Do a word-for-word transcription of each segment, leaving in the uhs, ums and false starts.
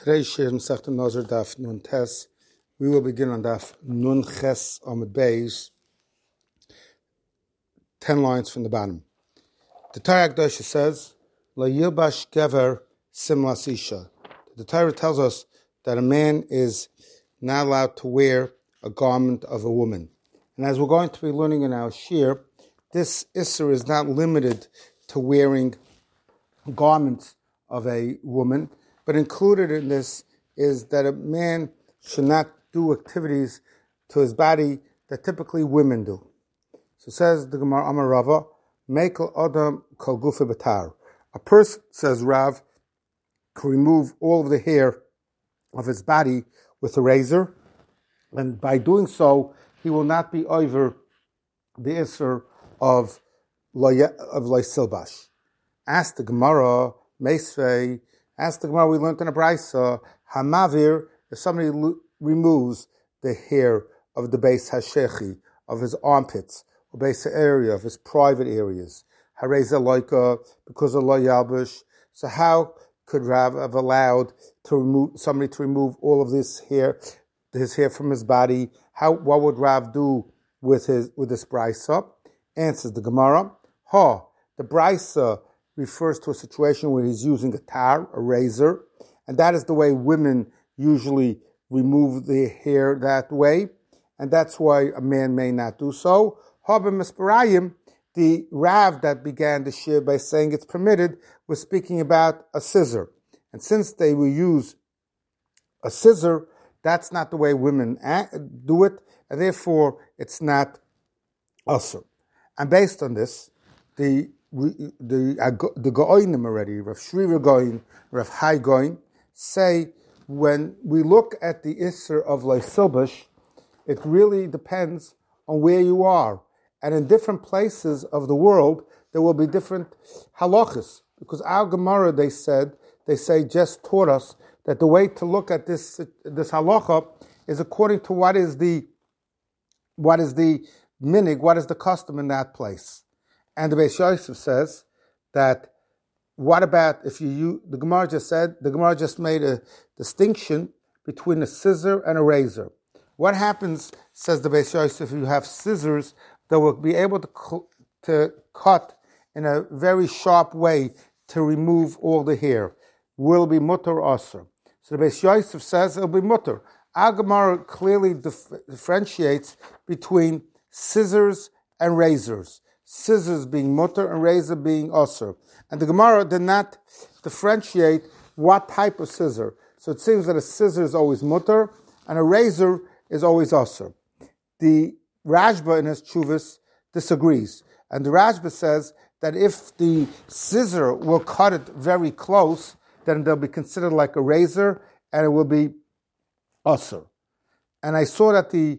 Today's shir is Masechta Nazir Daf Nun Tes. We will begin on Daf Nun Ches Amud Beis, ten lines from the bottom. The Torah Akdosha says, "La yilbash gever simlas isha." The Torah tells us that a man is not allowed to wear a garment of a woman. And as we're going to be learning in our shir, this isser is not limited to wearing garments of a woman, but included in this is that a man should not do activities to his body that typically women do. So says the Gemara Amar Rava, Mekel Adam Kol Gufa Batar. A person, says Rav, can remove all of the hair of his body with a razor, and by doing so, he will not be over the isser of of Leisilbash. Ask the Gemara, Meisvei, ask the Gemara, we learned in a Braisa, Hamavir, if somebody lo- removes the hair of the Beis Hashechi, of his armpits, or Beis area, of his private areas, Hareza Loika, because of Lo Yalbush, so how could Rav have allowed to remove somebody to remove all of this hair, his hair from his body? How what would Rav do with his with this Braisa? Answers the Gemara, Ha, the Braisa refers to a situation where he's using a tar, a razor, and that is the way women usually remove their hair that way, and that's why a man may not do so. Haba Misparayim, the Rav that began the shir by saying it's permitted, was speaking about a scissor. And since they will use a scissor, that's not the way women do it, and therefore it's not usher. And based on this, the the the Goinim already, Rav Shri Goin, Rav Hai Goin, say when we look at the Isser of Leisilbash, it really depends on where you are. And in different places of the world, there will be different halachas. Because our Gemara, they said, they say just taught us that the way to look at this this halacha is according to what is the what is the minig, what is the custom in that place. And the Beis Yosef says that what about if you use, the Gemara just said, the Gemara just made a distinction between a scissor and a razor. What happens, says the Beis Yosef, if you have scissors that will be able to, cl- to cut in a very sharp way to remove all the hair? Will it be mutter or asr? So the Beis Yosef says it'll be mutter. Our Gemara clearly dif- differentiates between scissors and razors. Scissors being mutter and razor being asr. And the Gemara did not differentiate what type of scissor. So it seems that a scissor is always mutter and a razor is always asr. The Rashba in his Chuvas disagrees. And the Rashba says that if the scissor will cut it very close, then they'll be considered like a razor and it will be asr. And I saw that the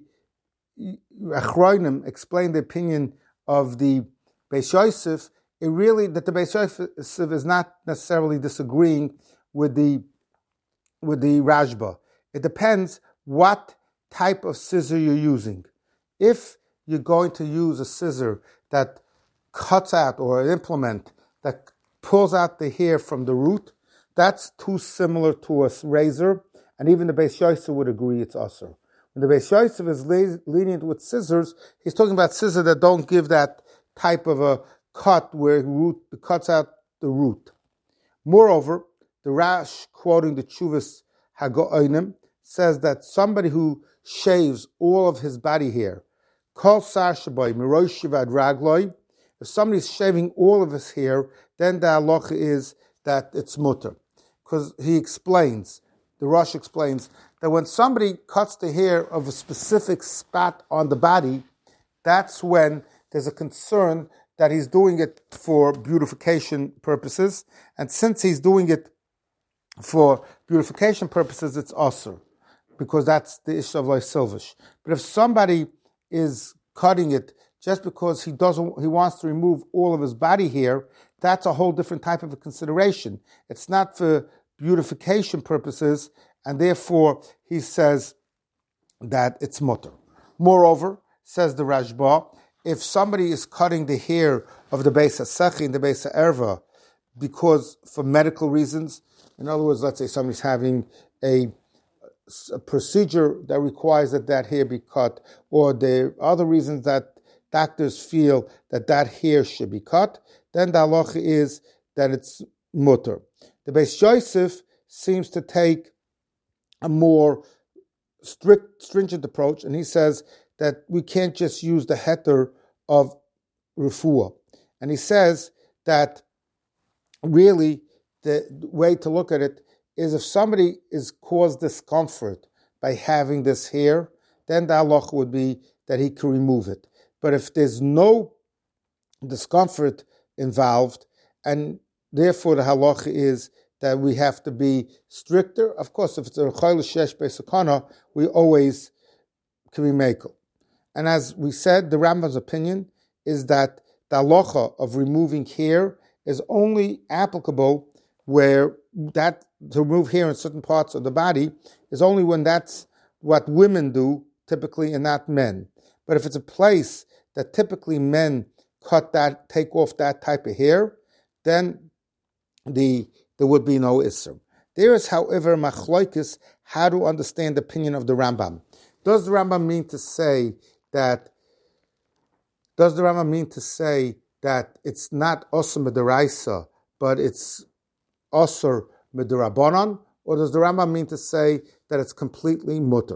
Achronim explained the opinion of the Beis Yosef, it really, that the Beis Yosef is not necessarily disagreeing with the with the Rashba. It depends what type of scissor you're using. If you're going to use a scissor that cuts out, or an implement that pulls out the hair from the root, that's too similar to a razor, and even the Beis Yosef would agree it's asr. When the Beis Yosef is lenient with scissors, he's talking about scissors that don't give that type of a cut where root cuts out the root. Moreover, the Rash, quoting the Chuvas Hagoinim, says that somebody who shaves all of his body hair, kol sar shaboy mirosh shivad ragloi, if somebody's shaving all of his hair, then the halacha is that it's mutter. Because he explains, the Rosh explains, that when somebody cuts the hair of a specific spot on the body, that's when there's a concern that he's doing it for beautification purposes. And since he's doing it for beautification purposes, it's asr, because that's the issue of Leisilbash. But if somebody is cutting it just because he doesn't, he wants to remove all of his body hair, that's a whole different type of a consideration. It's not for beautification purposes, and therefore he says that it's mutter. Moreover, says the Rashba, if somebody is cutting the hair of the Beis HaSechi and the Beis HaErva because for medical reasons, In other words, let's say somebody's having a, a procedure that requires that that hair be cut, or there are other reasons that doctors feel that that hair should be cut, then the halacha is that it's mutter. The Beis Yosef seems to take a more strict, stringent approach, and he says that we can't just use the heter of refuah. And he says that really the way to look at it is if somebody is caused discomfort by having this hair, then the halacha would be that he can remove it. But if there's no discomfort involved, and therefore the halacha is that we have to be stricter, of course, if it's a chayil shesh beisakana, we always can be mekel. And as we said, the Rambam's opinion is that the halacha of removing hair is only applicable where that to remove hair in certain parts of the body is only when that's what women do typically and not men. But if it's a place that typically men cut that, take off that type of hair, then the there would be no isser. There is, however, machloikis how to understand the opinion of the Rambam. Does the Rambam mean to say that? Does the Rambam mean to say that it's not osur midaraisa, but it's osur midarabanan, or does the Rambam mean to say that it's completely mutter?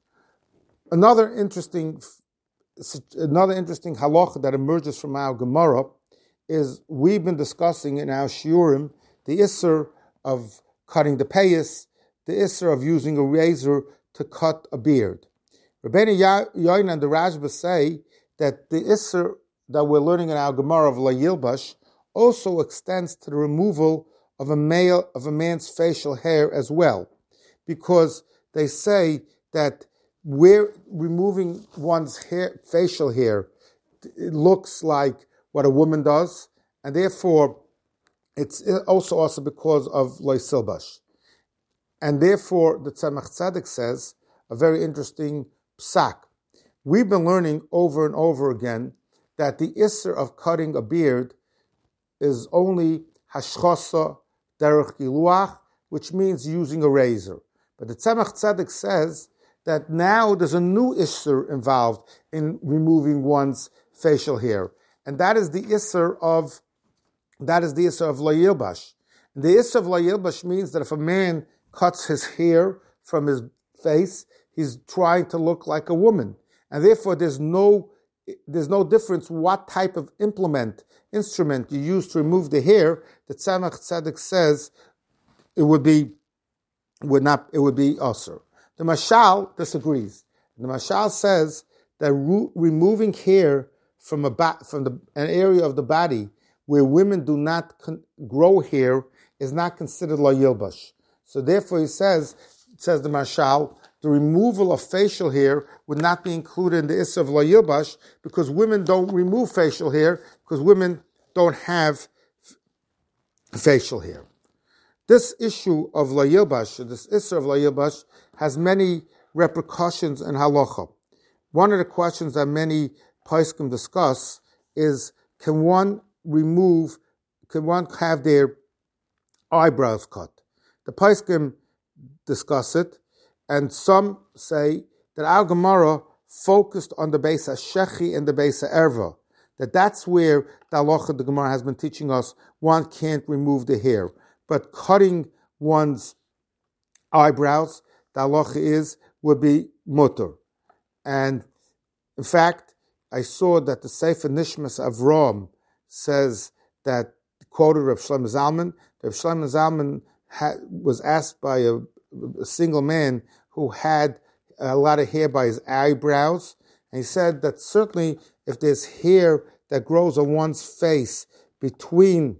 Another interesting, another interesting halacha that emerges from our Gemara is we've been discussing in our shiurim the isser of cutting the payas, the isser of using a razor to cut a beard. Rabbeinu Yoina and the Rashba say that the isser that we're learning in our Gemara of La Yilbash also extends to the removal of a male of a man's facial hair as well, because they say that we're removing one's hair, facial hair, it looks like what a woman does, and therefore it's also also because of Lo Silbash. And therefore the Tzemach Tzedek says a very interesting psak. We've been learning over and over again that the isser of cutting a beard is only hashchosa derech giluach, which means using a razor. But the Tzemach Tzedek says that now there's a new isser involved in removing one's facial hair, and that is the isser of that is the isser of la yilbash. And the isser of la yilbash means that if a man cuts his hair from his face, he's trying to look like a woman, and therefore there's no there's no difference what type of implement instrument you use to remove the hair. The Tzemach Tzedek says it would be would not it would be osur. The Mashal disagrees. The Mashal says that re- removing hair from a ba- from the, an area of the body where women do not con- grow hair is not considered la yilbash. So therefore, he says, says the Mashal, the removal of facial hair would not be included in the issue of la yilbash because women don't remove facial hair because women don't have f- facial hair. This issue of la yilbash, this issue of la yilbash, has many repercussions in halacha. One of the questions that many poskim discuss is: Can one remove? Can one have their eyebrows cut? The poskim discuss it, and some say that our Gemara focused on the Beis HaShechi and the Beis HaErva, that that's where the halacha the Gemara has been teaching us one can't remove the hair. But cutting one's eyebrows, the halacha is, would be mutter. And in fact, I saw that the Sefer Nishmas Avram says that, quoted Rav Shlomo Zalman, Rav Shlomo Zalman had, was asked by a, a single man who had a lot of hair by his eyebrows, and he said that certainly if there's hair that grows on one's face between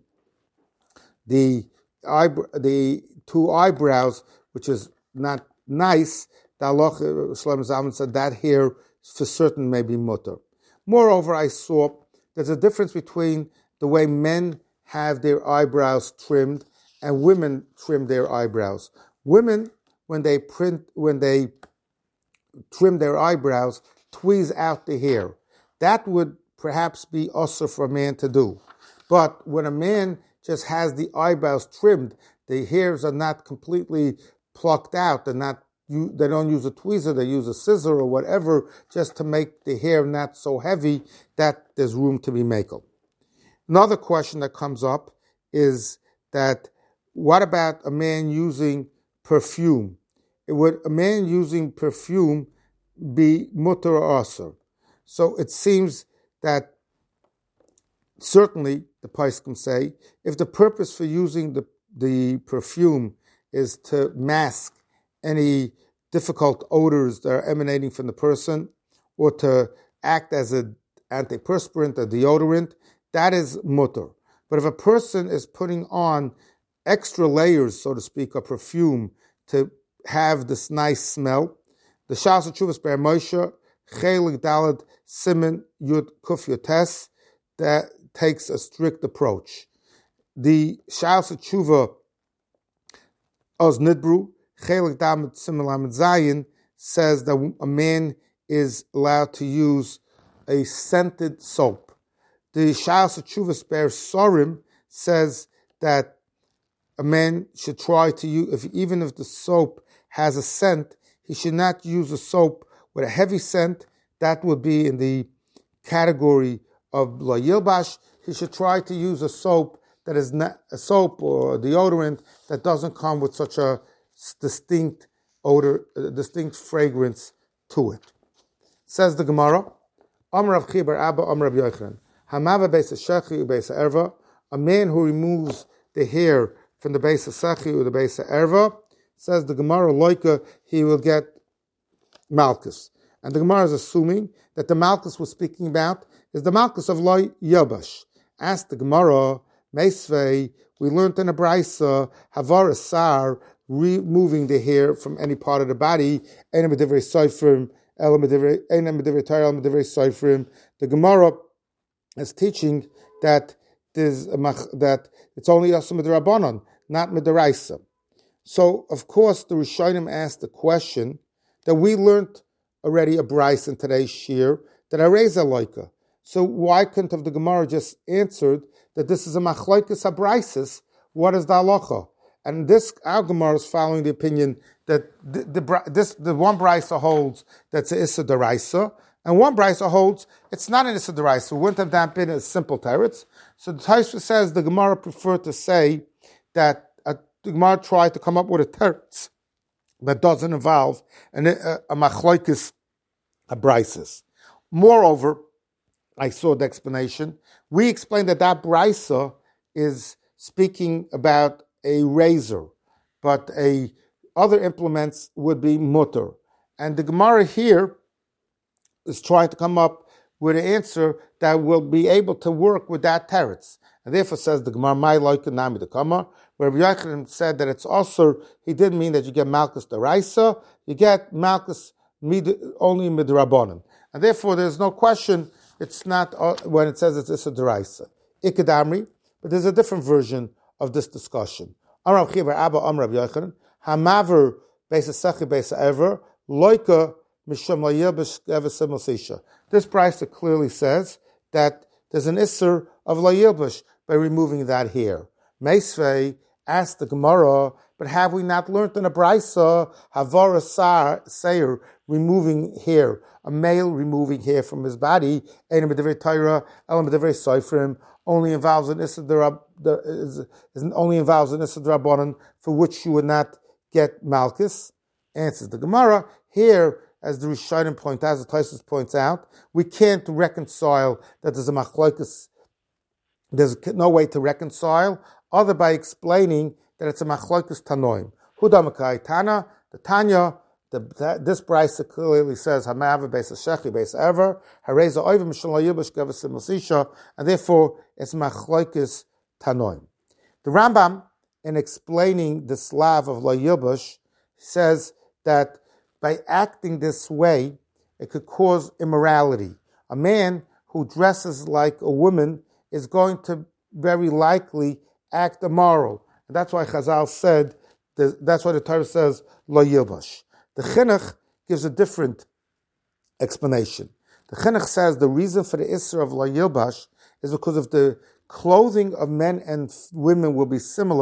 the eyebrow, the two eyebrows, which is not nice, the halacha, Shlomo Zalman said that hair for certain may be mutter. Moreover, I saw there's a difference between the way men have their eyebrows trimmed and women trim their eyebrows. Women, when they print, when they trim their eyebrows, tweeze out the hair. That would perhaps be usher for a man to do. But when a man just has the eyebrows trimmed, the hairs are not completely plucked out. They're not. You, they don't use a tweezer. They use a scissor or whatever just to make the hair not so heavy that there's room to be makel. Another question that comes up is that what about a man using perfume? Would a man using perfume be mutter or asur? So it seems that certainly the poskim say if the purpose for using the, the perfume is to mask any difficult odors that are emanating from the person or to act as an antiperspirant, a deodorant, that is mutter. But if a person is putting on extra layers, so to speak, of perfume to have this nice smell, the Shas Tshuvas Be'er Moshe, Chelik Daled Siman Yud Kuf Yotes, that takes a strict approach. The Shas Tshuva Oz Nidbru, Chelik Daled Siman Lamed Zayin, says that a man is allowed to use a scented soap. The Shas Tshuvas Be'er Sorim says that a man should try to use, if, even if the soap has a scent, he should not use a soap with a heavy scent. That would be in the category of lo yilbash. He should try to use a soap that is not a soap or a deodorant that doesn't come with such a distinct odor, a distinct fragrance to it. Says the Gemara, Amar Rav Chiya bar Abba, Amar Rav Yochanan, Hamava beis shechi ubeis erva, a man who removes the hair from the base of sechi or the base of erva, says the Gemara, loika, he will get malchus. And the Gemara is assuming that the malchus we're speaking about is the malchus of lo yilbash. Ask the Gemara, meisvei, we learned in a brisa, havar asar, removing the hair from any part of the body, the Gemara is teaching that there's a, that it's only asur midrabanan, not midaraisa. So, of course, the Rishonim asked the question that we learned already a brisa in today's shir that areza loika. So why couldn't have the Gemara just answered that this is a machlokes habraises? What is the halacha? And this our Gemara is following the opinion that the, the this the one brisa holds that's a issa deraisa, and one brisa holds it's not an issa deraisa. Wouldn't have that been a simple teretz? So the Tosfos says the Gemara preferred to say that a, the Gemara tried to come up with a teretz that doesn't involve an, a, a machlokes habraises. Moreover, I saw the explanation. We explained that that brisa is speaking about a razor, but a other implements would be mutter. And the Gemara here is trying to come up with an answer that will be able to work with that teretz. And therefore says the Gemara, my loika nami the kama, where Rabbi Yochanan said that it's also, he didn't mean that you get malchus deraisa, you get malchus only midrabanan. And therefore there's no question, it's not uh, when it says it's issa deraisa. Ikadamri, but there's a different version of this discussion. Amar Rav Chiya bar Abba, Amar Rav Yochanan, hamaver beis sechi beis ever loika mishum lo yilbash gever simul. This brisa clearly says that there's an isser of lo yilbash by removing that hair. Meisvei asked the Gemara, but have we not learned in a brisa havara sar seir removing hair, a male removing hair from his body, only involves an issa derab, is, is only involves an issa derabanan for which you would not get malchus. Answers the Gemara here, as the Rishonim point out, as the Tosfos points out, we can't reconcile that there's a machlokes. There's no way to reconcile other by explaining that it's a machlokes tanoim. Hudamakai Tana, the Tanya. The, the, this brisa clearly says Hamav beis shechi beis ever hareza oivim shelo yilbash gever simul sisha, and therefore it's machlokes tanoim. The Rambam, in explaining the slav of lo yilbash, says that by acting this way, it could cause immorality. A man who dresses like a woman is going to very likely act immoral, and that's why Chazal said. That's why the Torah says lo yilbash. The Chinuch gives a different explanation. The Chinuch says the reason for the Isser of lo yilbash is because if the clothing of men and women will be similar,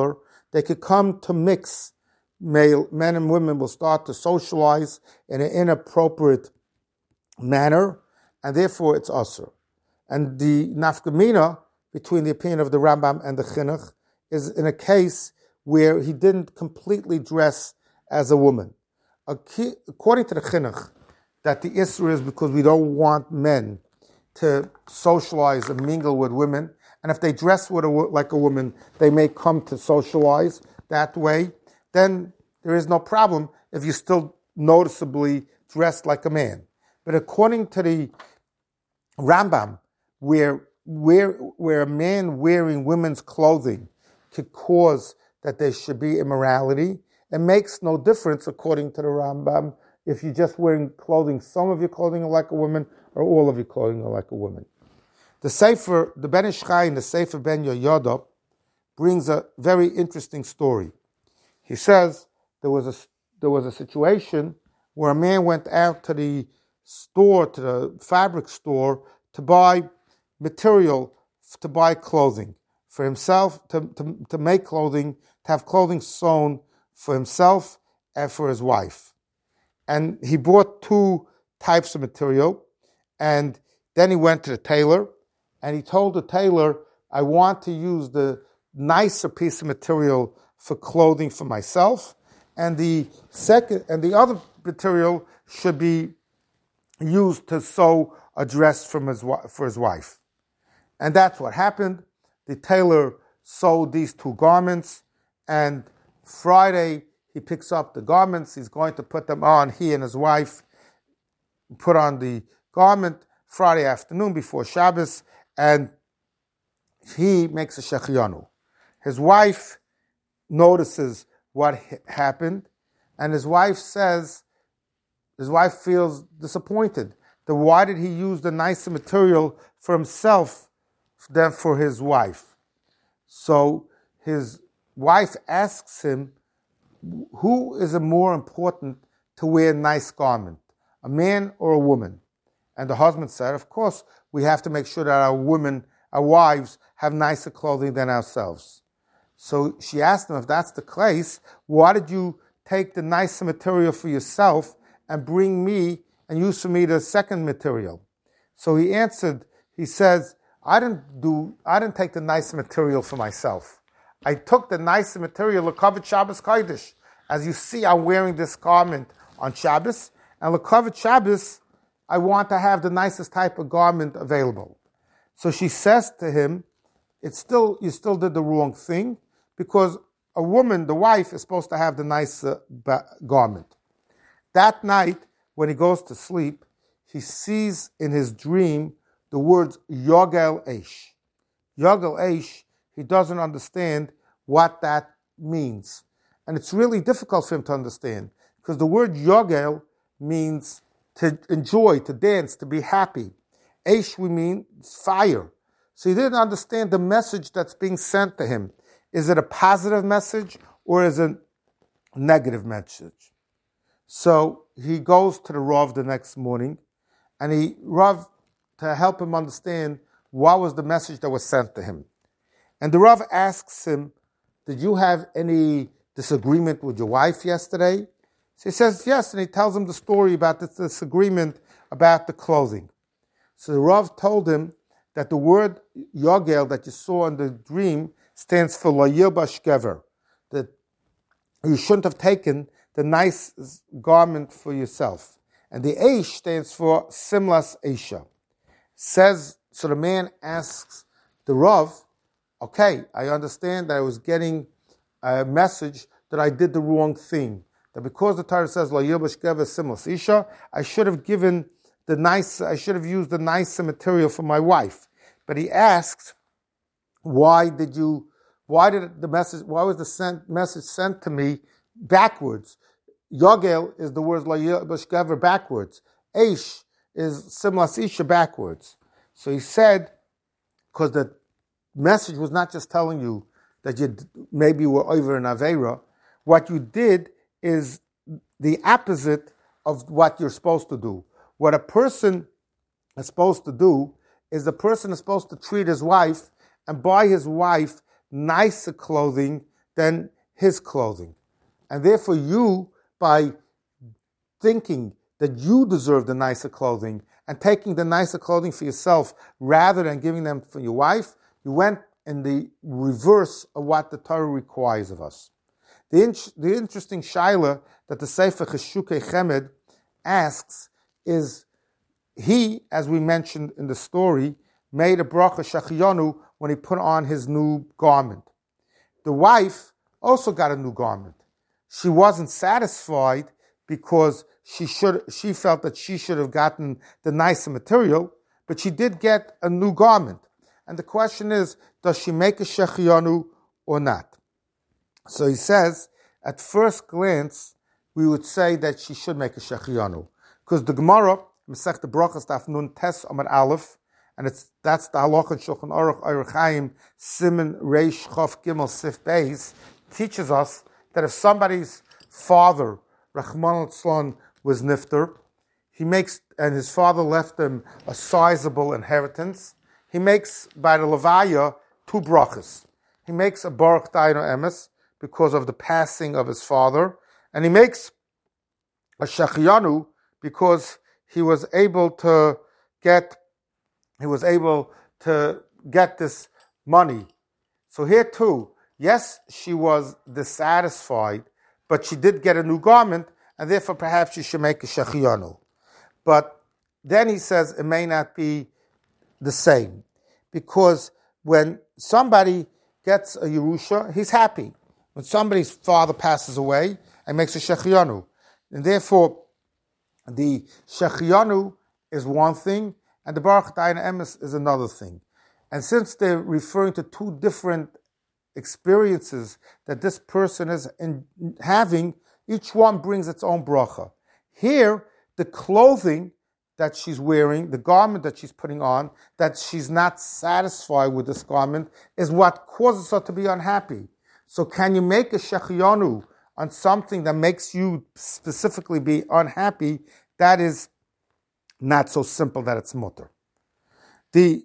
they could come to mix. Male, men and women will start to socialize in an inappropriate manner, and therefore it's usher. And the nafkamina between the opinion of the Rambam and the Chinuch is in a case where he didn't completely dress as a woman. According to the Chinuch, that the Isra is because we don't want men to socialize and mingle with women, and if they dress with a, like a woman, they may come to socialize that way, then there is no problem if you're still noticeably dressed like a man. But according to the Rambam, where, where, where a man wearing women's clothing could cause that there should be immorality, it makes no difference, according to the Rambam, if you're just wearing clothing, some of your clothing are like a woman, or all of your clothing are like a woman. The Sefer, the Ben Ish Chai in the Sefer Ben Yoyada brings a very interesting story. He says there was a there was a situation where a man went out to the store, to the fabric store, to buy material, to buy clothing for himself, to, to, to make clothing, to have clothing sewn for himself and for his wife. And he bought two types of material, and then he went to the tailor, and he told the tailor, I want to use the nicer piece of material for clothing for myself, and the second and the other material should be used to sew a dress from his, for his wife. And that's what happened. The tailor sewed these two garments, and Friday he picks up the garments. He's going to put them on. He and his wife put on the garment Friday afternoon before Shabbos, and he makes a shechianu. His wife notices what happened, and his wife says, his wife feels disappointed. That why did he use the nicer material for himself than for his wife? So his wife asks him, who is it more important to wear a nice garment, a man or a woman? And the husband said, of course, we have to make sure that our women, our wives, have nicer clothing than ourselves. So she asked him, if that's the case, why did you take the nicer material for yourself and bring me and use for me the second material? So he answered, he says, I didn't do, I didn't take the nicer material for myself. I took the nicer material, L'Kavod Shabbos Kodesh. As you see, I'm wearing this garment on Shabbos, and L'Kavod Shabbos, I want to have the nicest type of garment available. So she says to him, it's still, you still did the wrong thing, because a woman, the wife, is supposed to have the nicer ba- garment. That night, when he goes to sleep, he sees in his dream the words Yogel Eish. Yogel Eish, he doesn't understand what that means. And it's really difficult for him to understand, because the word Yogel means to enjoy, to dance, to be happy. Eish, we mean fire. So he didn't understand the message that's being sent to him. Is it a positive message or is it a negative message? So he goes to the Rav the next morning, and he Rav to help him understand what was the message that was sent to him. And the Rav asks him, did you have any disagreement with your wife yesterday? So he says, yes, and he tells him the story about this disagreement about the clothing. So the Rav told him that the word Yogel that you saw in the dream stands for Lo Yilbash Gever, that you shouldn't have taken the nice garment for yourself. And the Eish stands for Simlas Eisha. Says, so the man asks the Rav, okay, I understand that I was getting a message that I did the wrong thing. That because the Torah says Lo Yilbash Gever Simlas Eisha, I should have given the nice, I should have used the nicer material for my wife. But he asks, why did you, why did the message, why was the sent, message sent to me backwards? Yogel is the word Lo Yilbash Gever backwards. Eish is Simlas Eisha backwards. So he said, because the message was not just telling you that you maybe were over in Aveira, what you did is the opposite of what you're supposed to do. What a person is supposed to do is the person is supposed to treat his wife and buy his wife nicer clothing than his clothing. And therefore you, by thinking that you deserve the nicer clothing and taking the nicer clothing for yourself rather than giving them for your wife, you went in the reverse of what the Torah requires of us. The, in- the interesting shaila that the Sefer Cheshukei Chemed asks is, he, as we mentioned in the story, made a bracha shachiyanu when he put on his new garment. The wife also got a new garment. She wasn't satisfied because she should. She felt that she should have gotten the nicer material, but she did get a new garment. And the question is, does she make a shechiyanu or not? So he says, at first glance, we would say that she should make a shechiyanu, because the Gemara, Masech the Brachas Daf Nun Tes Amar Aleph, and it's that's the halacha in Shulchan Aruch Orach Chaim Siman Reish Chof Gimel Sif Beis, teaches us that if somebody's father, Rachmana litzlan, was nifter, he makes, and his father left him a sizable inheritance, he makes by the Levaya two brachas. He makes a Baruch Daino Emes because of the passing of his father, and he makes a Shechiyanu because he was able to get he was able to get this money. So here too, yes, she was dissatisfied, but she did get a new garment, and therefore perhaps she should make a Shechiyanu. But then he says it may not be the same, because when somebody gets a Yerusha, he's happy. When somebody's father passes away, and makes a Shechiyanu. And therefore, the Shechiyanu is one thing, and the Baruch Dayan Emes is another thing. And since they're referring to two different experiences that this person is in having, each one brings its own bracha. Here, the clothing that she's wearing, the garment that she's putting on, that she's not satisfied with this garment, is what causes her to be unhappy. So can you make a Shechiyanu on something that makes you specifically be unhappy? That is not so simple that it's mutter. The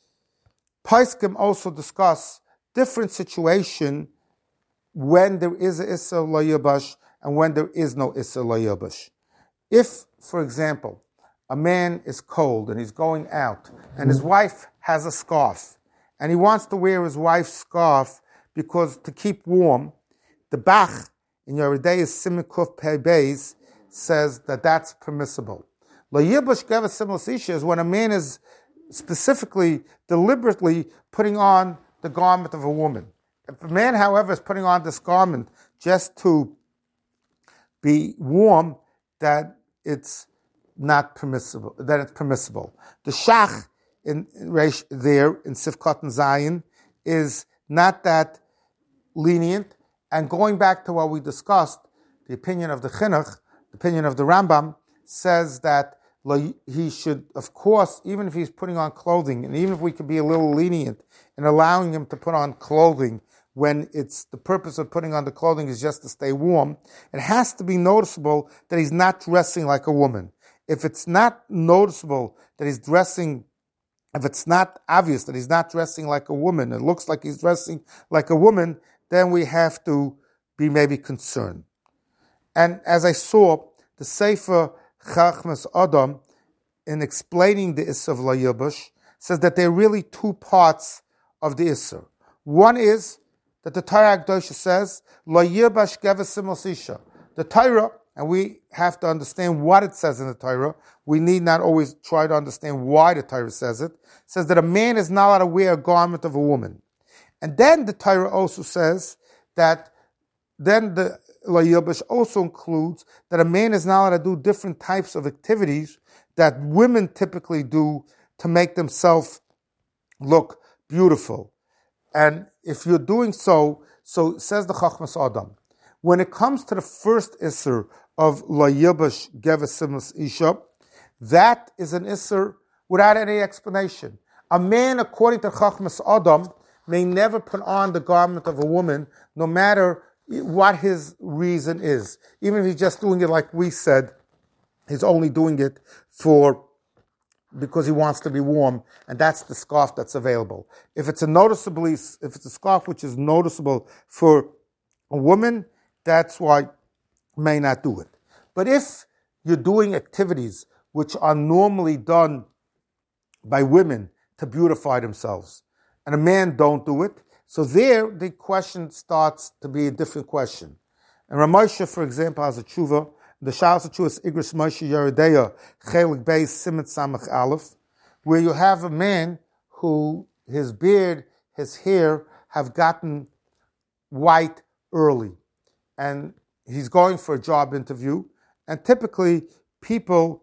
Paiskim also discuss different situation when there is a Issa Layabash and when there is no Issa Layabash. If, for example, a man is cold and he's going out and his wife has a scarf and he wants to wear his wife's scarf because to keep warm, the Bach in Yeridei's Simikuf Pei Beis says that that's permissible. La Yibush Geva Simlas Isha is when a man is specifically, deliberately putting on the garment of a woman. If a man, however, is putting on this garment just to be warm, that it's not permissible, that it's permissible. The Shach in, in there in Sifkot and Zion is not that lenient. And going back to what we discussed, the opinion of the Chinuch, the opinion of the Rambam, says that he should, of course, even if he's putting on clothing, and even if we could be a little lenient in allowing him to put on clothing when it's the purpose of putting on the clothing is just to stay warm, it has to be noticeable that he's not dressing like a woman. If it's not noticeable that he's dressing, if it's not obvious that he's not dressing like a woman, it looks like he's dressing like a woman, then we have to be maybe concerned. And as I saw, the Sefer Chachmas Adam, in explaining the Isser of La Yibush, says that there are really two parts of the Isser. One is that the Torah Akdosha says, La Yibush Geva Simos Isha. The Torah, and we have to understand what it says in the Torah, we need not always try to understand why the Torah says it, says that a man is not allowed to wear a garment of a woman. And then the Torah also says that then the La Yibush also includes that a man is not allowed to do different types of activities that women typically do to make themselves look beautiful. And if you're doing so, so says the Chachmas Adam, when it comes to the first Isser of La Yibush Geva Simlas Isha, that is an Isser without any explanation. A man, according to Chachmas Adam, may never put on the garment of a woman, no matter what his reason is. Even if he's just doing it like we said, he's only doing it for because he wants to be warm, and that's the scarf that's available. If it's a noticeably, if it's a scarf which is noticeable for A woman, that's why, may not do it. But if you're doing activities which are normally done by women to beautify themselves, and a man don't do it, so there the question starts to be a different question. And Ramosha, for example, has a tshuva. The Shalos tshuva is Igros Moshe Yeredeya Chelik Beis Siman Samach Aleph, where you have a man who his beard, his hair have gotten white early, and he's going for a job interview, and typically people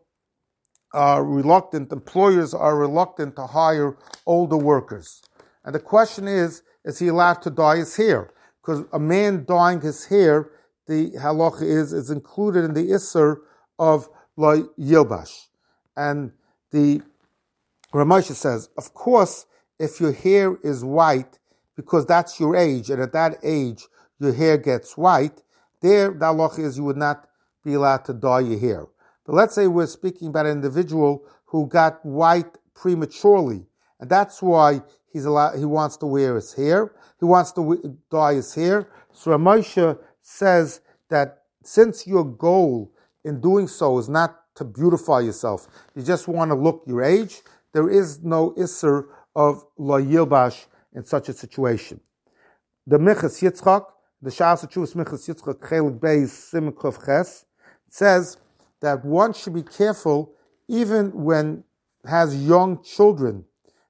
are reluctant, employers are reluctant to hire older workers. And the question is, is he allowed to dye his hair? Because a man dyeing his hair, the halacha is, is included in the Isser of Lo Yilbash. And the Ramosha says, of course, if your hair is white, because that's your age, and at that age your hair gets white, there the halacha is you would not be allowed to dye your hair. But let's say we're speaking about an individual who got white prematurely, and that's why he's allowed, he wants to wear his hair, he wants to dye his hair. So Ramosha says that since your goal in doing so is not to beautify yourself, you just want to look your age, there is no Isser of Lo Yilbash in such a situation. The Minchas Yitzchak, the Shalos Tshuvos Minchas Yitzchak Chelik Beis Siman Kuf Ches, says that one should be careful even when has young children,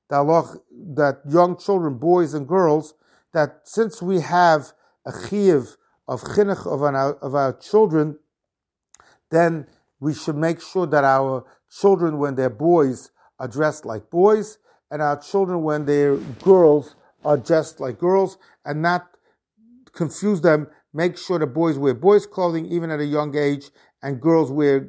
that young children, boys and girls, that since we have a chiyuv of chinuch of our, of our children, then we should make sure that our children, when they're boys, are dressed like boys, and our children, when they're girls, are dressed like girls, and not confuse them. Make sure the boys wear boys' clothing even at a young age, and girls wear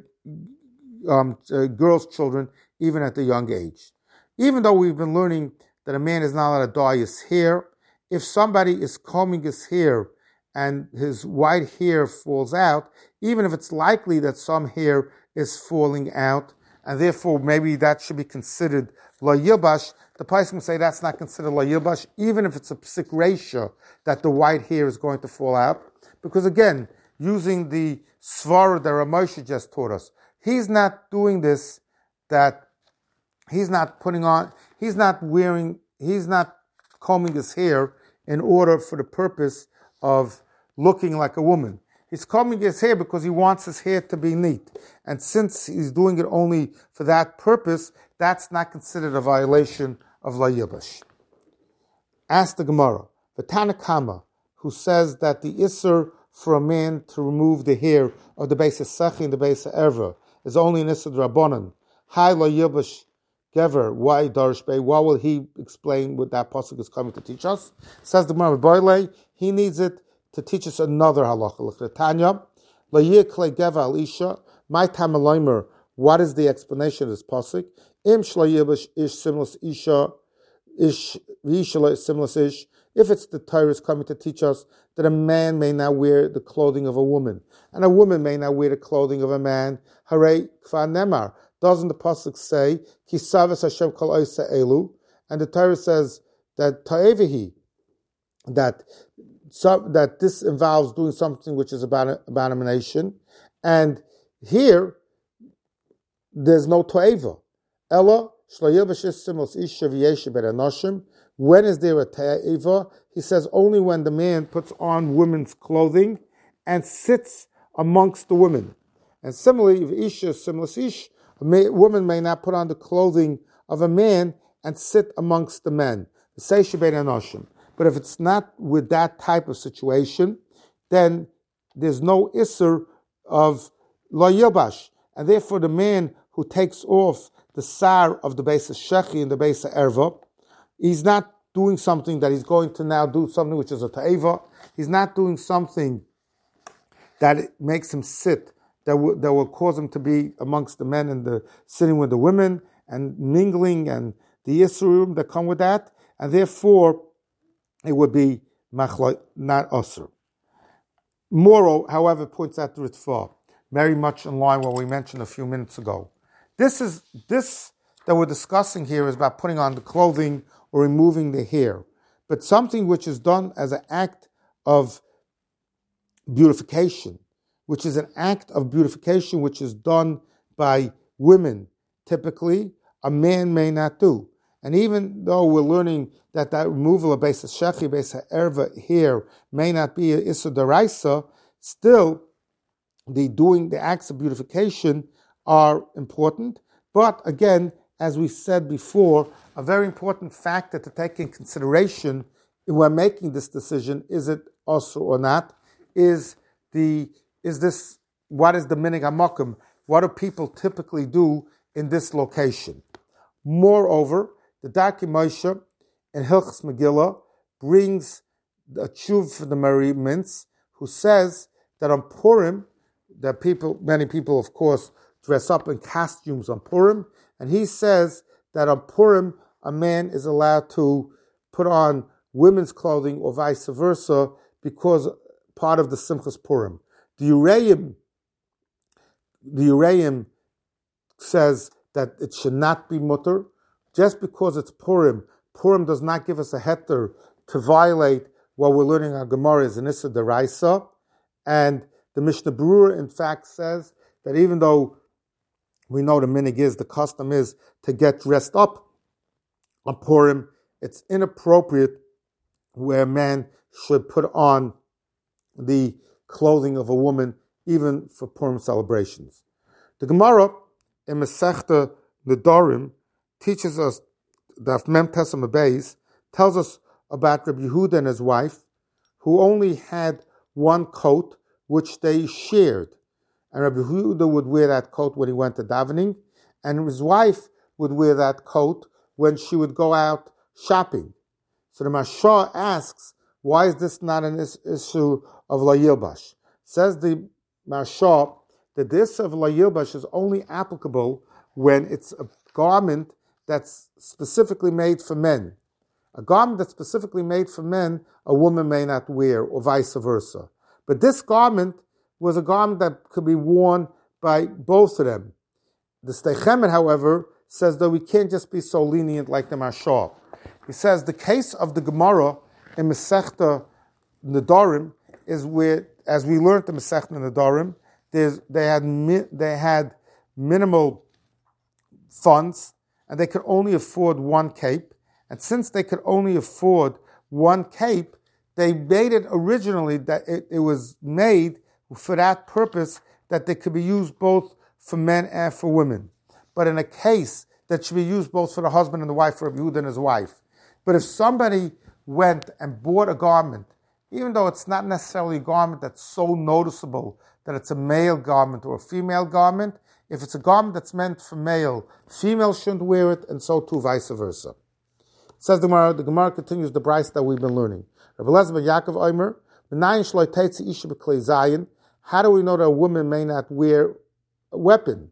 um, uh, girls' children even at a young age. Even though we've been learning that a man is not allowed to dye his hair, if somebody is combing his hair and his white hair falls out, even if it's likely that some hair is falling out, and therefore maybe that should be considered Lo Yilbash, the person will say that's not considered Lo Yilbash, even if it's a psik ratio that the white hair is going to fall out. Because again, using the svara that Ramosha just taught us, he's not doing this, that he's not putting on, he's not wearing, he's not combing his hair in order for the purpose of looking like a woman. He's combing his hair because he wants his hair to be neat. And since he's doing it only for that purpose, that's not considered a violation of Lo Yilbash. Ask the Gemara, the Tana Kama, who says that the Isser for a man to remove the hair of the base of Sechi and the base of Erva is only an Isser Rabbanan. Hi Lo Yilbash Gever, why Darish Bey? Why will he explain what that pasuk is coming to teach us? Says the Gemara, Boile, he needs it to teach us another halacha. Look at Tanya, Lo Yikle Gever Alisha, my Tamaloimer. What is the explanation of this pasuk? Im Shlo Yilbash Ish Simlas Isha Ish Vishala Simlas Ish. If it's the Torah is coming to teach us that a man may not wear the clothing of a woman, and a woman may not wear the clothing of a man, Hare Kvar Nemar. Doesn't the pasuk say Ki Savas Hashem Kol Oisa Elu? And the Torah says that Ta'evihi, that so, that this involves doing something which is about abomination, and here there's no Ta'eva. Ella Shlo Yilbash Simos Isha V'Yeshe Ben Anoshim. When is there a ta'eva? He says only when the man puts on women's clothing and sits amongst the women. And similarly, if isha simlas ish, a woman may not put on the clothing of a man and sit amongst the men. But if it's not with that type of situation, then there's no isser of Lo Yilbash. And therefore the man who takes off the sar of the base of Shechi and the base of Erva, he's not doing something that he's going to now do something which is a ta'eva. He's not doing something that makes him sit, that will, that will cause him to be amongst the men and the sitting with the women and mingling and the yisurim that come with that. And therefore, it would be machloi, not osur. Moro, however, points out the Ritva, very much in line with what we mentioned a few minutes ago. This is this that we're discussing here is about putting on the clothing or removing the hair. But something which is done as an act of beautification, which is an act of beautification which is done by women. Typically, a man may not do. And even though we're learning that that removal of Beis HaShechi, Beis HaErva here may not be a Issa Daraisa, still the doing the acts of beautification are important. But again, as we said before, a very important factor to take in consideration when making this decision, is it also or not, is the is this what is the minig hamakom? What do people typically do in this location? Moreover, the Darkei Moshe in Hilchos Megillah brings a tshuv for the Merimins, who says that on Purim, that people, many people, of course, dress up in costumes on Purim, and he says that on Purim, a man is allowed to put on women's clothing or vice versa because part of the Simchas Purim. The Ureim, the Ureim says that it should not be mutter. Just because it's Purim, Purim does not give us a heter to violate what we're learning our Gemara is an Issa Daraisa. And the Mishnah Berurah, in fact, says that even though we know the minig is, the custom is to get dressed up on Purim, it's inappropriate where a man should put on the clothing of a woman, even for Purim celebrations. The Gemara in Masechta Nedarim teaches us, Daf Mem Tesam Beis, tells us about Rabbi Yehuda and his wife, who only had one coat, which they shared. And Rabbi Yehuda would wear that coat when he went to davening, and his wife would wear that coat when she would go out shopping. So the Mashah asks, why is this not an is- issue of La Yilbash? Says the Mashah that this of La Yilbash is only applicable when it's a garment that's specifically made for men. A garment that's specifically made for men, a woman may not wear, or vice versa. But this garment was a garment that could be worn by both of them. The Sdei Chemed, however, says that we can't just be so lenient like the Mashal. He says the case of the Gemara in Masechta Nedarim is where, as we learned in Masechta Nedarim, there's, they had mi- they had minimal funds, and they could only afford one cape. And since they could only afford one cape, they made it originally that it, it was made for that purpose, that they could be used both for men and for women. But in a case that should be used both for the husband and the wife, for Rabbi Yehuda and his wife. But if somebody went and bought a garment, even though it's not necessarily a garment that's so noticeable that it's a male garment or a female garment, if it's a garment that's meant for male, female shouldn't wear it, and so too vice versa. Says the Gemara, the Gemara continues the brayso that we've been learning. Rabbi Elazar ben Yaakov Omer, how do we know that a woman may not wear a weapon?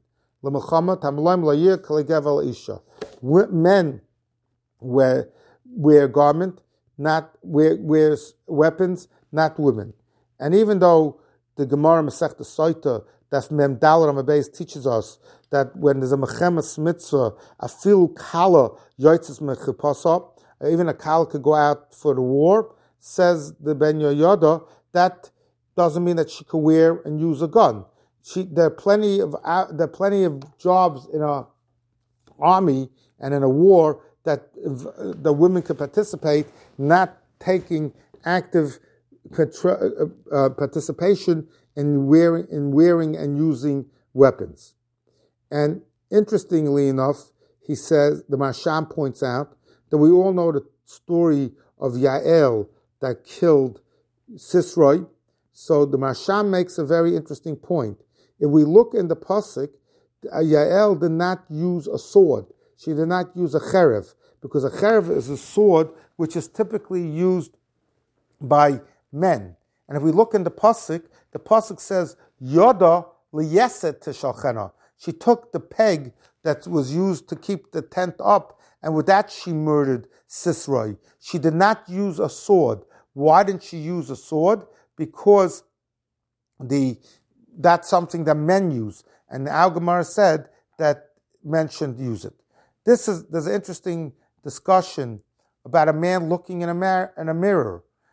Men wear, wear garment, not wear, wears weapons, not women. And even though the Gemara Masechta Soita, Daf Mem Dalet on the base, teaches us that when there's a mechemes mitzvah, a filu kala yotzes mechipasa, even a kala could go out for the war. Says the Ben Yoyada, that doesn't mean that she could wear and use a gun. She, there are plenty of uh, there are plenty of jobs in a army and in a war that uh, the women could participate, not taking active contra- uh, uh, participation in wearing in wearing and using weapons. And interestingly enough, he says, the Masham points out that we all know the story of Yael that killed Sisroi. So the Masham makes a very interesting point. If we look in the pasuk, Yael did not use a sword. She did not use a cherev, because a cherev is a sword which is typically used by men. And if we look in the pasuk, the pasuk says, Yoda liyeset tishalchena. She took the peg that was used to keep the tent up, and with that she murdered Sisroi. She did not use a sword. Why didn't she use a sword? Because the that's something that men use. And Al Gemara said that men shouldn't use it. This is there's an interesting discussion about a man looking in a, mar- in a mirror.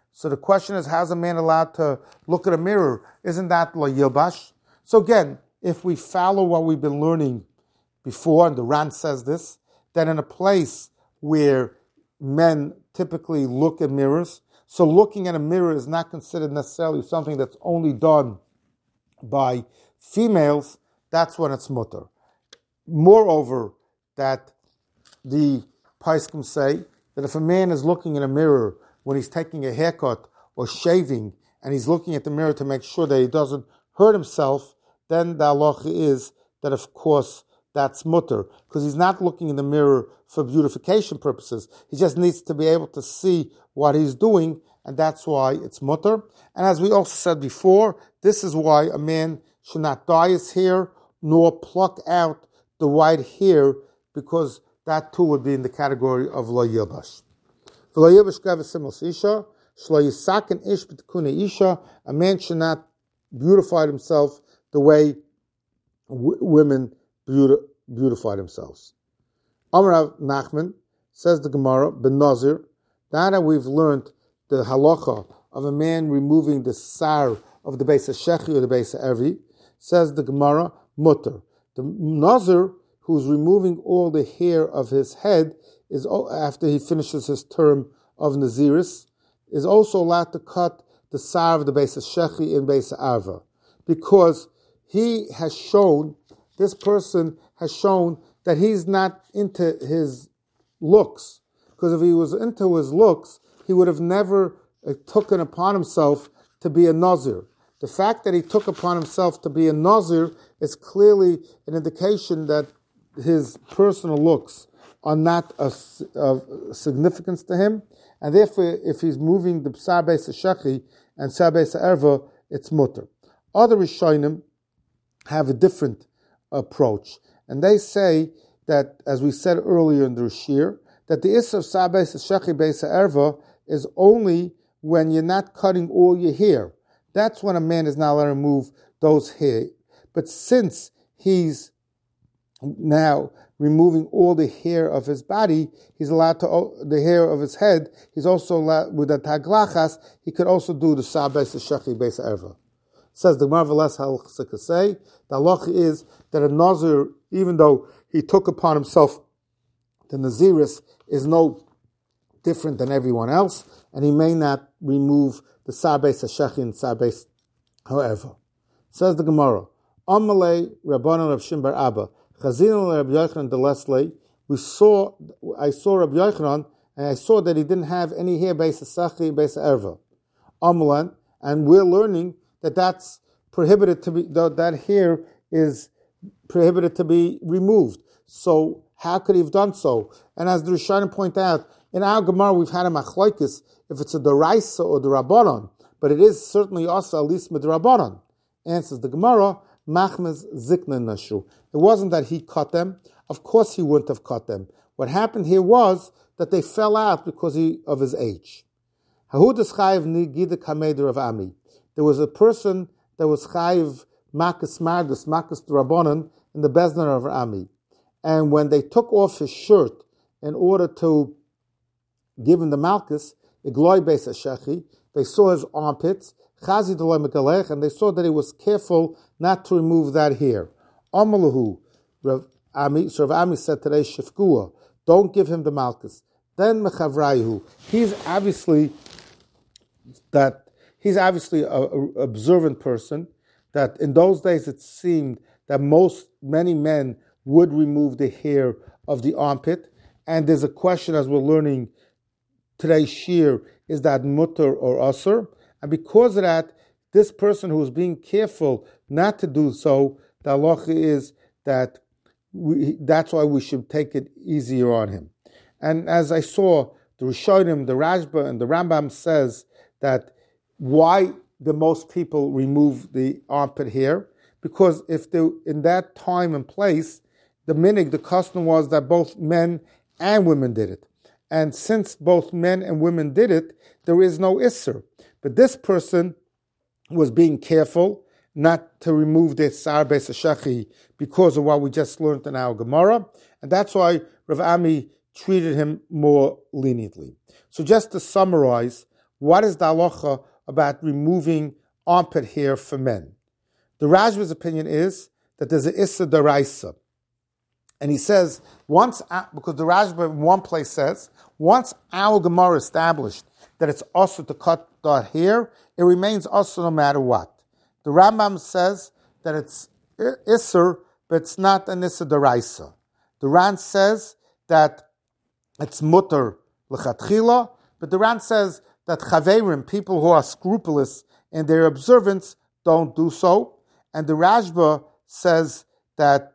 So the question is, how's a man allowed to look at a mirror? Isn't that lo yilbash? So again, if we follow what we've been learning before, and the Ran says this, that in a place where men typically look at mirrors, so looking at a mirror is not considered necessarily something that's only done by females, that's when it's mutter. Moreover, that the Paiskim say that if a man is looking in a mirror when he's taking a haircut or shaving, and he's looking at the mirror to make sure that he doesn't hurt himself, then the halacha is that, of course, that's mutter, because he's not looking in the mirror for beautification purposes. He just needs to be able to see what he's doing, and that's why it's mutter. And as we also said before, this is why a man should not dye his hair nor pluck out the white hair, because that too would be in the category of lo yilbash. A man should not beautify himself the way w- women beauti- beautify themselves. Amar Nachman, says the Gemara, Ben Nazir, now that we've learned the halacha of a man removing the sar of the base of Shechi or the base of Evi, says the Gemara, mutter. The Nazir, who's removing all the hair of his head, is after he finishes his term of Naziris, is also allowed to cut the sar of the base of Shechi and base of Arva, because he has shown, this person has shown that he's not into his looks. Because if he was into his looks, he would have never uh, taken upon himself to be a Nazir. The fact that he took upon himself to be a Nazir is clearly an indication that his personal looks are not of, of significance to him, and therefore, if he's moving the Psar Beis Shechi and Psar Beis Erva, it's mutter. Other Rishonim have a different approach, and they say that, as we said earlier in the Rishir, that the Issa of Psar Beis Shechi Beis Erva is only when you're not cutting all your hair. That's when a man is not allowed to remove those hair. But since he's now removing all the hair of his body, he's allowed to, the hair of his head, he's also allowed, with the taglachas, he could also do the Psar Beis Shechi Beis Erva. Says the Gemara Veles Halachas say, the halacha is that a Nazir, even though he took upon himself the Naziris, is no different than everyone else, and he may not remove the Psar Beis Shechi and Psar Beis however. Says the Gemara, Amalei Rabbanan of Shimbar Abba, Chazina Rabbi Yochanan de Leslie, we saw, I saw Rabbi Yochanan, and I saw that he didn't have any hair Beis Shechi, Beis Erva. Amalan, and we're learning that that's prohibited to be, that hair is prohibited to be removed. So how could he have done so? And as the Rishonim point out, in our Gemara we've had a machlokes if it's a deraisa or the Rabbanon, but it is certainly also at least with the Rabbanon. Answers the Gemara, Machmez Zikna Nashu. It wasn't that he cut them. Of course he wouldn't have cut them. What happened here was that they fell out because he, of his age. There was a person that was chayiv makas mardus, makas drabonon, in the Bezdin of Ami. And when they took off his shirt in order to give him the malchus, igloy beis shechi, they saw his armpits, chazi deloy megalech, and they saw that he was careful not to remove that hair. Amalahu, Rav Ami, so Rav Ami said today, shifkua, don't give him the malchus. Then mechavrayihu, he's obviously that he's obviously an observant person, that in those days it seemed that most, many men would remove the hair of the armpit, and there's a question as we're learning today's shir, is that mutter or asur? And because of that, this person who is being careful not to do so, the halacha is that we, that's why we should take it easier on him. And as I saw, the Rishonim, the Rashba, and the Rambam says that why the most people remove the armpit hair, because if they, in that time and place, the minig, the custom was that both men and women did it. And since both men and women did it, there is no isser. But this person was being careful not to remove the Psar Beis Shechi because of what we just learned in our Gemara, and that's why Rav Ami treated him more leniently. So just to summarize, what is the halacha about removing armpit hair for men? The Rajva's opinion is that there's an Issa Daraisa. And he says, once, because the Rajva in one place says, once our Gemara established that it's also to cut the hair, it remains also no matter what. The Rambam says that it's Isser, but it's not an Issa Daraisa. The Ran says that it's mutter l'chatchila, but the Ran says that chaverim, people who are scrupulous in their observance, don't do so. And the Rajva says that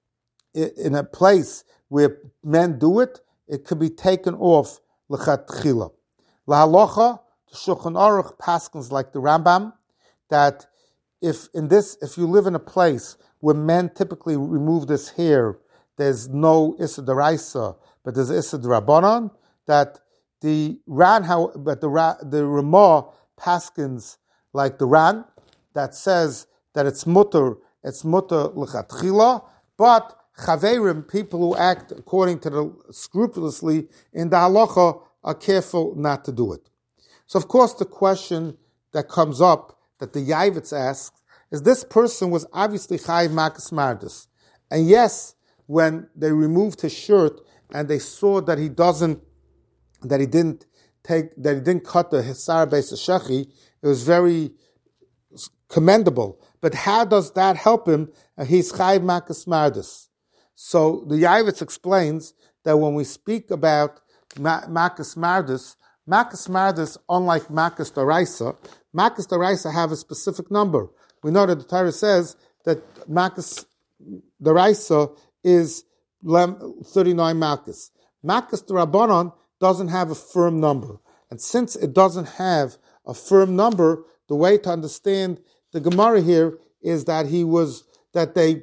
in a place where men do it, it could be taken off l'chatchila. Lahalocha, the Shulchan Aruch paskins like the Rambam, that if in this, if you live in a place where men typically remove this hair, there's no Issa Daraisa, but there's Issa D'Rabbanan, that the Ran, how, but the the Ramah paskins like the Ran, that says that it's mutter, it's mutter l'chatchila, but chaverim, people who act according to the scrupulously in the halacha, are careful not to do it. So of course the question that comes up, that the Yavitz asks, is this person was obviously chayiv makas mardus. And yes, when they removed his shirt and they saw that he doesn't, that he didn't take, that he didn't cut the hisar beis shechi, it was very commendable. But how does that help him? He's chayiv makas mardus. So the Yavitz explains that when we speak about ma- makas mardus, makas mardus, unlike makas daraisa, makas daraisa have a specific number. We know that the Torah says that makas daraisa is thirty-nine makas. Makas d'Rabbanan doesn't have a firm number. And since it doesn't have a firm number, the way to understand the Gemara here is that he was, that they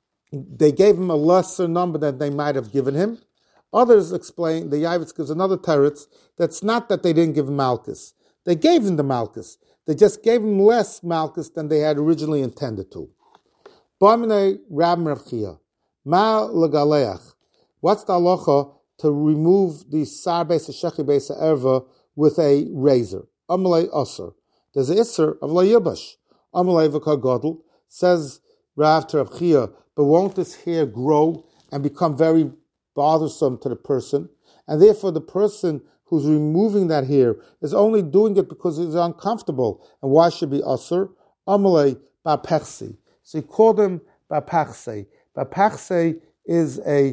they gave him a lesser number than they might have given him. Others explain, the Yavitz gives another teretz, that's not that they didn't give him malchus. They gave him the malchus. They just gave him less malchus than they had originally intended to. B'aminei Rab Rav Chia. Ma legaleach. What's the halacha to remove the sar beis shechi beis erva with a razor? Amalei aser. There's an iser of la yibash. Amalei v'ka gadol. Says Rav to Rav Chia, but won't this hair grow and become very bothersome to the person? And therefore the person who's removing that hair is only doing it because he's uncomfortable. And why should be aser? Amalei ba'pechsi. So he called him ba'pechse. Ba'pechse is a,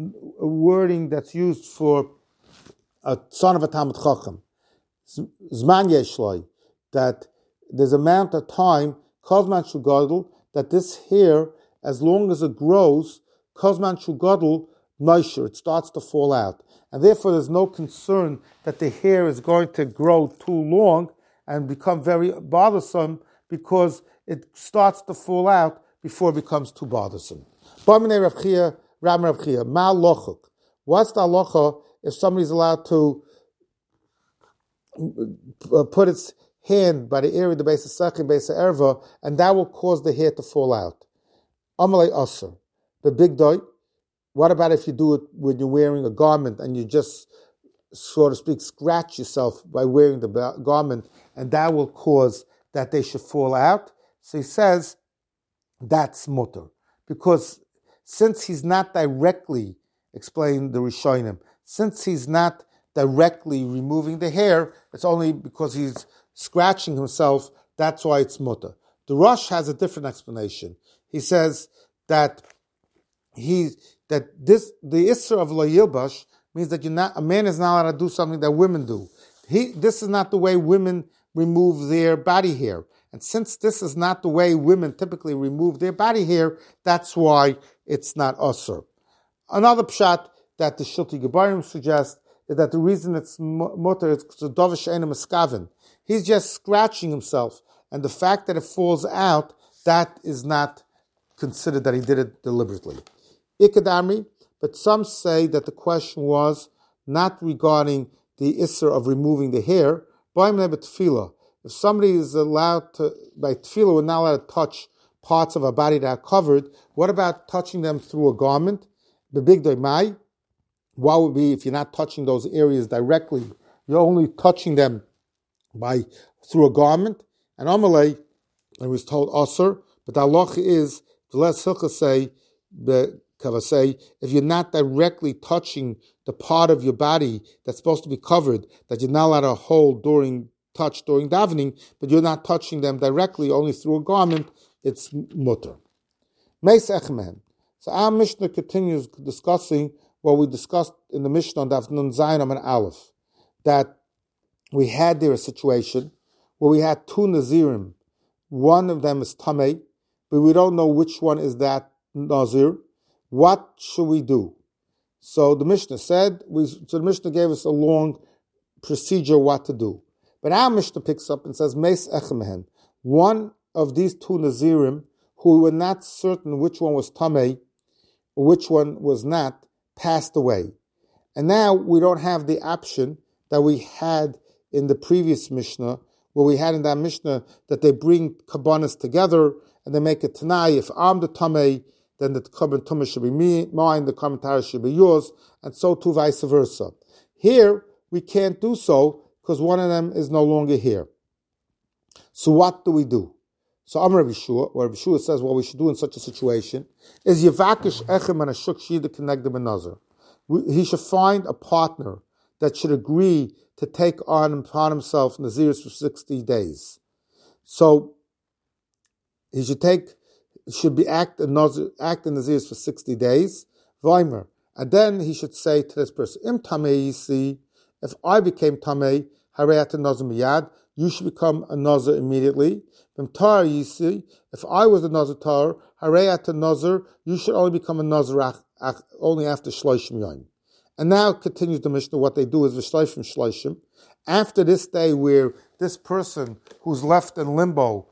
a wording that's used for a son of a Talmid Chacham. Zman yeshloi, that there's a amount of time, kozman shugadol, that this hair, as long as it grows, kozman shugadol, noisher, it starts to fall out. And therefore there's no concern that the hair is going to grow too long and become very bothersome, because it starts to fall out before it becomes too bothersome. B'aminei Rav Chia, Ram Rav Chia, ma lochuk. What's the halacha if somebody's allowed to put its hand by the area of the base of Sachin, base of Erva, and that will cause the hair to fall out? Amalei Aser. The big doy. What about if you do it when you're wearing a garment and you just, so to speak, scratch yourself by wearing the garment, and that will cause that they should fall out? So he says that's mutter, because since he's not directly, explain the Rishonim, since he's not directly removing the hair, it's only because he's scratching himself, that's why it's mutter. The Rosh has a different explanation. He says that he that this the Isser of La Yilbash means that you're not, a man is not allowed to do something that women do. He this is not the way women remove their body hair. And since this is not the way women typically remove their body hair, that's why it's not usher. Another pshat that the Shilti Gebarim suggests is that the reason it's mutter is because the Dovish Eina Miskaven. He's just scratching himself, and the fact that it falls out, that is not considered that he did it deliberately. Ikadami, but some say that the question was not regarding the Isser of removing the hair, but tefillah. If somebody is allowed to, by tefillah, we're not allowed to touch parts of our body that are covered, what about touching them through a garment? The big doimai, what would be if you're not touching those areas directly, you're only touching them by through a garment, and Amalei, and was told Asr, but the halacha is, the less hilchah say, the say, if you're not directly touching the part of your body that's supposed to be covered, that you're not allowed to hold during touch during davening, but you're not touching them directly, only through a garment, it's mutter. Meis echmehen. So our Mishnah continues discussing what we discussed in the Mishnah on Daf Nun Zayin and Aleph, that we had there a situation where we had two Nazirim. One of them is Tameh, but we don't know which one is that Nazir. What should we do? So the Mishnah said, we, so the Mishnah gave us a long procedure what to do. But our Mishnah picks up and says, Meis echemehen. One of these two Nazirim, who were not certain which one was Tameh, which one was not, passed away. And now we don't have the option that we had in the previous Mishnah, where we had in that Mishnah that they bring kabbanas together and they make a Tanai. If I'm the Tameh, then the Korban Tumah should be me, mine, the Korban Tahara should be yours, and so too vice versa. Here, we can't do so because one of them is no longer here. So what do we do? So Amar Rabbi Shua, where Rabbi Shua says what we should do in such a situation is Yevakish Echem and Ashuk Shida connect the Benazar. He should find a partner that should agree to take on upon himself Naziris for sixty days. So he should take, should be act in Nazir, act in Naziris for sixty days. Vaimer. And then he should say to this person, Im Tamei Yisi, if I became Tamei, Harayat Nazir Miyad, you should become a Nazir immediately. Vim Tar Yisi, if I was a Nazir Tar, Harayat Nazir, you should only become a Nazir only after Shloishim Yom. And now continues the Mishnah, what they do is V'shloishim Shloishim. After this day where this person who's left in limbo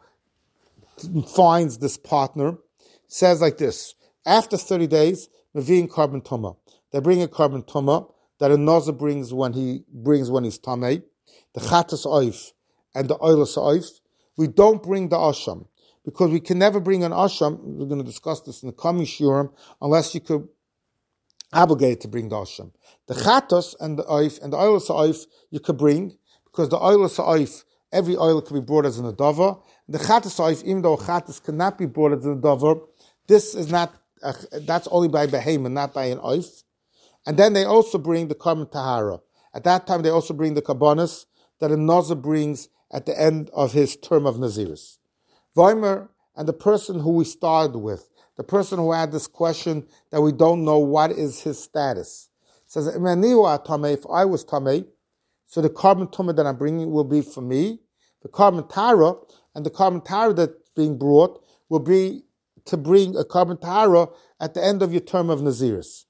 finds this partner, says like this, after thirty days, Mavin Korban Tumah. They bring a Korban Tumah that a Nazir brings when he brings when he's Tameh, the Chatas Oif and the Oilas Oif. We don't bring the Asham, because we can never bring an Asham, we're going to discuss this in the coming Shurim, unless you could obligated to bring the Asham. The Chatos and the Oif and the Oilas Oif you could bring, because the Oilas Oif, every oil can be brought as an Adava. The Chatos Oif, even though Chatos cannot be brought as an Adava, this is not, uh, that's only by Behema, not by an Oif. And then they also bring the Korban Tahara. At that time they also bring the Kabbanas that a Nazir brings at the end of his term of Naziris. Vaimer, and the person who we started with, the person who had this question that we don't know what is his status, says, if I was Tameh, so the Korban Tumah that I'm bringing will be for me. The Korban Tahara, and the Korban Tahara that's being brought will be to bring a Korban Tahara at the end of your term of Naziris.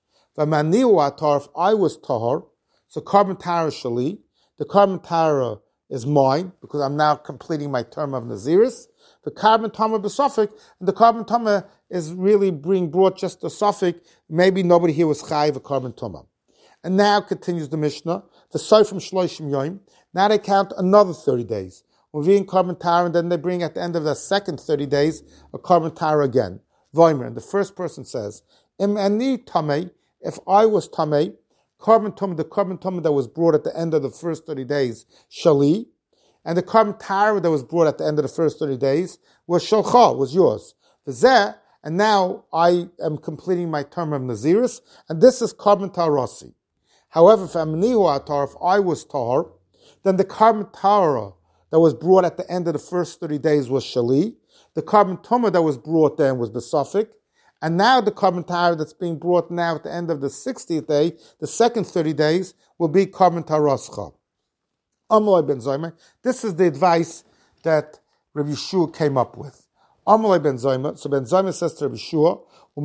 If I was Tahar, so Korban Tahara Shali, the Korban Tahara is mine, because I'm now completing my term of Naziris. The Korban Tumah b'Safek, and the Korban Tumah is really being brought just a Safek. Maybe nobody here was Chayiv a Korban Tumah. And now continues the Mishnah, the Sof from Shloishim Yom. Now they count another thirty days. Moving Korban Tahara, and then they bring at the end of the second thirty days a Korban Tahara again. Voimer, and the first person says, Im ani Tameh, if I was Tameh, Korban Tumah, the Korban Tumah that was brought at the end of the first thirty days, Shali, and the Korban Tahara that was brought at the end of the first thirty days was Shalcha, was yours. V'zeh, and now I am completing my term of Naziris, and this is Korban Taharasi. However, if I'm Nihu Atar, if I was Tahar, then the Korban Tahara that was brought at the end of the first thirty days was Shali. The Korban Tumah that was brought then was Besafik. And now the Korban Tahara that's being brought now at the end of the sixtieth day, the second thirty days, will be Korban Tarascha. Amalai ben Zayma. This is the advice that Rabbi Yeshua came up with. Amalai ben Zayma. So Ben Zayma says to Rabbi Yeshua,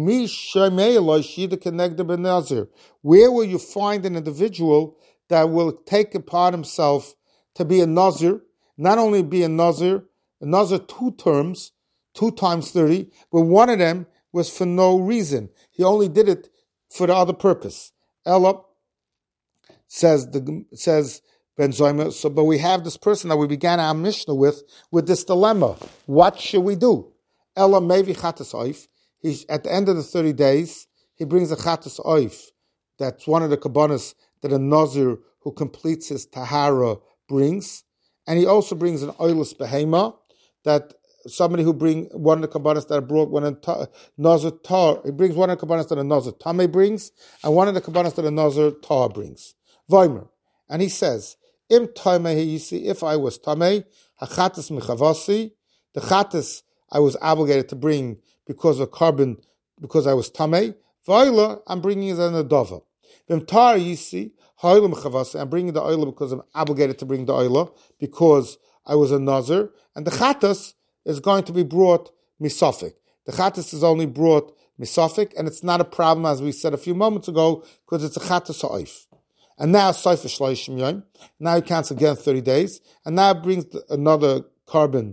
where will you find an individual that will take upon himself to be a Nazir, not only be a Nazir, a Nazir two terms, two times thirty, but one of them was for no reason. He only did it for the other purpose. Ella says the says Ben Zayma. So, but we have this person that we began our Mishnah with, with this dilemma. What should we do? Ella maybe chatas oif. He at the end of the thirty days, he brings a chatas oif. That's one of the kabbanas that a Nazir who completes his tahara brings. and he also brings an oilus behema, that somebody who bring one of the kabbanas that are brought when a nazir tar, he brings one of the kabbanas that a nazir tameh brings, and one of the kabbanas that a nazir tar brings. Vaymer, and he says, Im tameh, you see, if I was tameh, hachatas michavasi, the chatas I was obligated to bring because of carbon, because I was tameh. Vayla, I'm bringing it as an adova. Vim tar, you see, ha'olam michavasi, I'm bringing the oila because I'm obligated to bring the oila because I was a nazir, and the chatas is going to be brought misafik. The chatas is only brought misafik, and it's not a problem, as we said a few moments ago, because it's a chatas ha'oif. And now Saifa Shloishim Yom. Now he counts again thirty days, and now brings another carbon.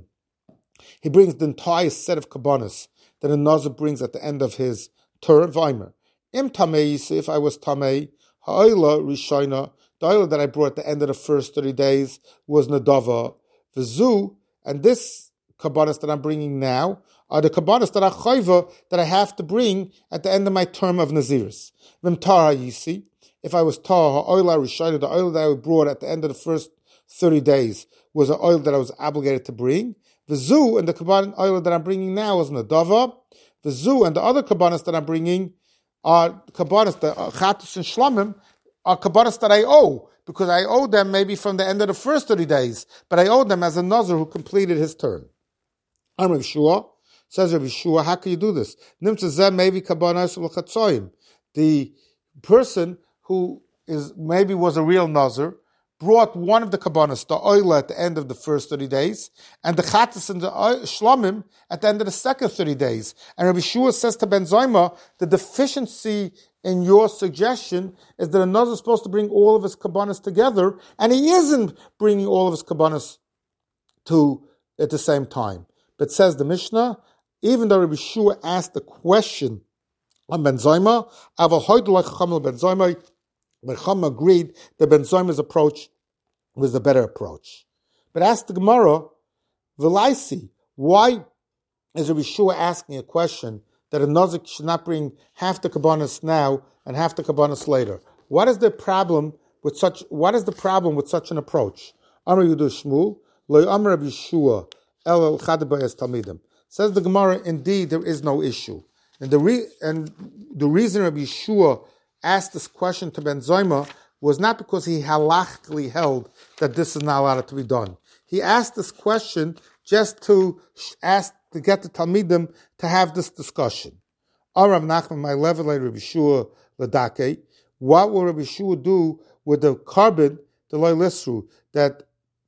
He brings the entire set of kabbanas that a nazir brings at the end of his term. Vaymer, Im tamei, you see, if I was tamei, ha'oila rishayna, the oila that I brought at the end of the first thirty days was nadava, v'zu, and this kabbanas that I'm bringing now are the kabbanas that are chayva that I have to bring at the end of my term of naziris. Vim tara, you see, if I was tar, ha'oila rishayna, the oil that I brought at the end of the first thirty days was an oil that I was obligated to bring. The zu and the kabbalah oil that I'm bringing now is nadava. The zu and the other kabbanas that I'm bringing are kabbanas, the chatus and shlamim, are kabbanas that I owe, because I owe them maybe from the end of the first thirty days, but I owe them as a nazir who completed his term. I'm Rav Shua, says Rav Shua, how can you do this? Maybe kabbanas, the person who is maybe was a real nazir, brought one of the kabbanas, the oil, at the end of the first thirty days, and the chatas and the shlamim at the end of the second thirty days. And Rabbi Shua says to Ben Zayma, the deficiency in your suggestion is that a nazir is supposed to bring all of his kabbanas together, and he isn't bringing all of his kabbanas to at the same time. But says the Mishnah, even though Rabbi Shua asked the question on Ben Zayma, Aval hoyd like Chamel Ben Zayma, but Chum agreed that Ben Zayma's approach was the better approach. But ask the Gemara, Velaisi, why is Rabbi Shua asking a question that a nazir should not bring half the kabbanas now and half the kabbanas later? What is the problem with such? What is the problem with such an approach? Amar Yudu Shmuel, Lo Amar Rabbi Shua, El El Chadabayas Talmidim. Says the Gemara, indeed there is no issue, and the re- and the reason Rabbi Shua asked this question to Ben Zayma was not because he halachically held that this is not allowed to be done. He asked this question just to ask to get the Talmidim to have this discussion. Arav Nachman, my level, Rabbi Shua Ladake, what will Rabbi Shua do with the carbon, the Loy Lisru, that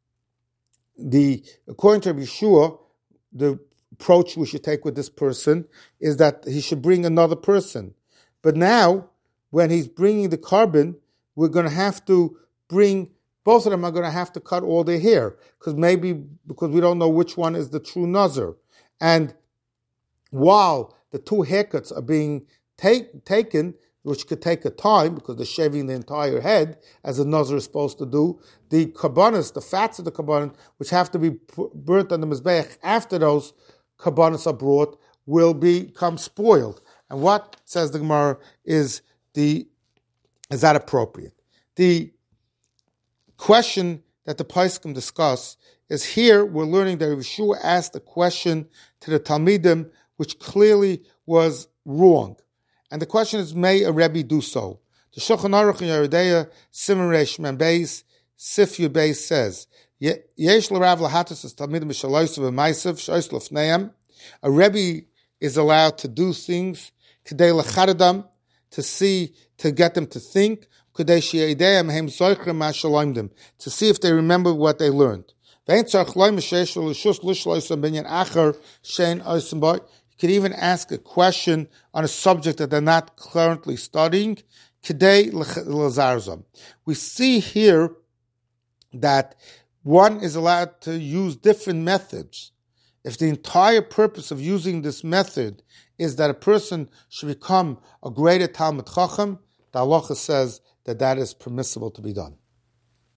the according to Rabbi Shua, the approach we should take with this person is that he should bring another person. But now, when he's bringing the carbon, we're going to have to bring, both of them are going to have to cut all their hair, because maybe, because we don't know which one is the true nazir. And while the two haircuts are being take, taken, which could take a time, because they're shaving the entire head, as a nazir is supposed to do, the karbanos, the fats of the karbanon, which have to be burnt on the mizbeach after those karbanos are brought, will become spoiled. And what, says the Gemara, is the is that appropriate? The question that the Poskim discuss is here we're learning that Rabbi Shua asked a question to the Talmidim which clearly was wrong. And the question is, may a Rebbe do so? The Shulchan Aruch in Yeridea, Simon Reish Mem Beis, Sif Yud Beis says, Yesh l'Rav lahatus es Talmidim b'shaloisav v'maisav shois l'fneim. A Rebbe is allowed to do things k'dei l'charadam, to see, to get them to think, to see if they remember what they learned. You could even ask a question on a subject that they're not currently studying. We see here that one is allowed to use different methods. If the entire purpose of using this method is that a person should become a greater Talmid Chacham, the halacha says that that is permissible to be done.